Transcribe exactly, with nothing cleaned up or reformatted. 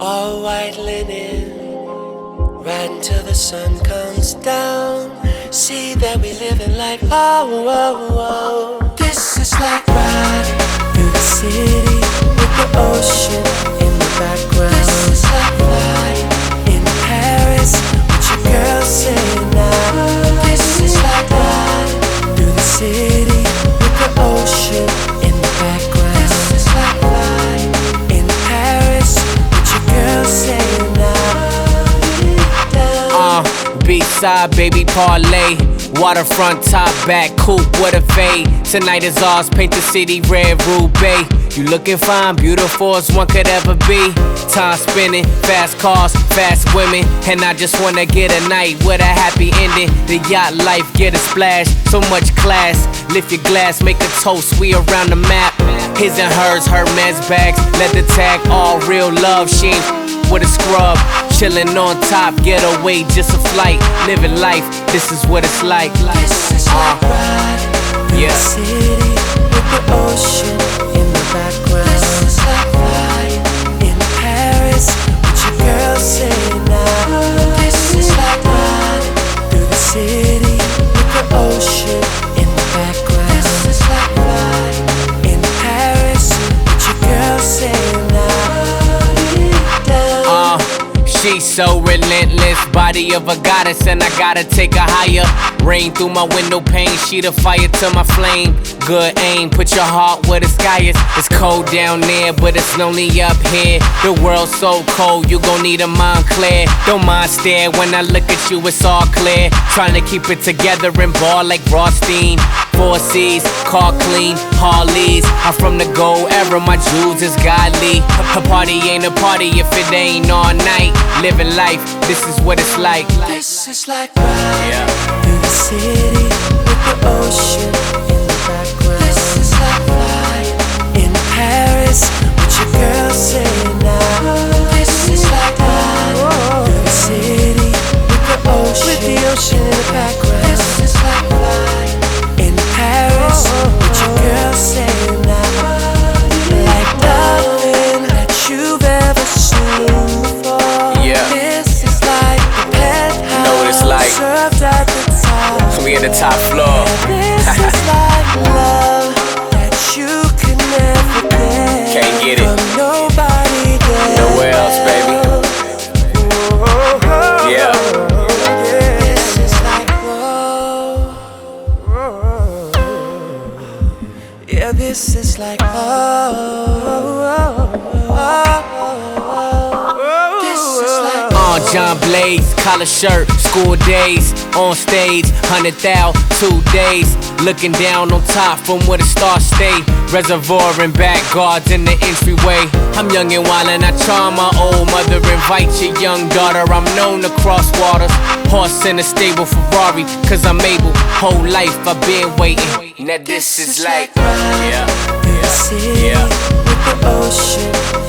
All white linen, riding till the sun comes down. See that we living like oh, oh, oh. This is like riding through the city with the ocean in the background. This is like flying in Paris with your girl saying now. This is like riding through the city with the ocean in the background. This is like flying in Paris with your girl saying now. Uh, B-side, baby parlay. Waterfront, top, back, coupe, what a fade. Tonight is ours, paint the city red, Roubaix. You looking fine, beautiful as one could ever be. Time spinning, fast cars, fast women. And I just wanna get a night with a happy ending. The yacht life, get a splash, so much class. Lift your glass, make a toast, we around the map. His and hers, Hermes bags, leather tag, all real love. She ain't with a scrub, chillin' on top, get away, just a flight. Living life, this is what it's like. This is like riding through yeah. the city with the ocean in the background. This is like flying in Paris with your girl saying now. This is like riding through the city with the ocean in the background. This is like flying in Paris with your girl saying now. Uh, she's so relentless, body of a goddess, and I gotta take her higher. Rain through my window pane, sheet of fire to my flame. Good aim, put your heart where the sky is. It's cold down there, but it's lonely up here. The world's so cold, you gon' need a mind clear. Don't mind stare, when I look at you, it's all clear. Trying to keep it together and ball like Rothstein. Four C's, car clean, Harleys. I'm from the gold era, my jewels is godly. A party ain't a party if it ain't all night. Living life, this is what it's like. This is like riding yeah. through the city with the ocean in the background. This is like flying in Paris with your girl saying now. This is like riding through the city with the ocean with the ocean in the background. This is like flying in Paris with your girl saying now. Like nothing that you've ever seen before. Yeah. This is like the penthouse. You know what it's like. Served at the top. We in the top floor. This is like love that you can never get. Can't get it. From nobody else. Nowhere else, baby. Yeah. This is like oh. Yeah, this is like oh. This is like Uh, John Blaze, collar shirt, school days, on stage, hundred thou, two days. Looking down on top from where the stars stay. Reservoir and back guards in the entryway. I'm young and wild and I charm my old mother. Invite your young daughter, I'm known to cross waters. Horse in a stable Ferrari, cause I'm able. Whole life I've been waiting. Now this is like, yeah, the city yeah. with the ocean